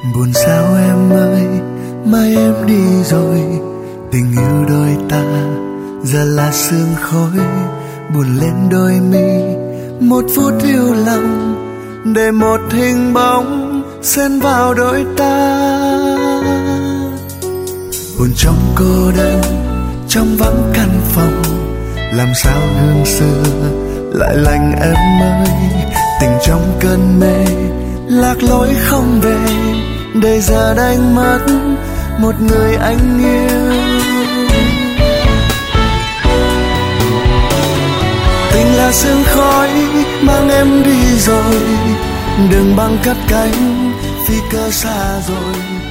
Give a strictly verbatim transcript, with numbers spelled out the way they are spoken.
Buồn sao em ơi, mai em đi rồi. Tình yêu đôi ta giờ là sương khói, buồn lên đôi mi. Một phút yêu lòng để một hình bóng xen vào đôi ta. Buồn trong cô đơn, trong vắng căn phòng, làm sao hương xưa lại lành em ơi. Tình trong cơn mê, lạc lối không về, để giờ đánh mất một người anh yêu. Tình là sương khói mang em đi rồi, đừng băng cất cánh phi cơ xa rồi.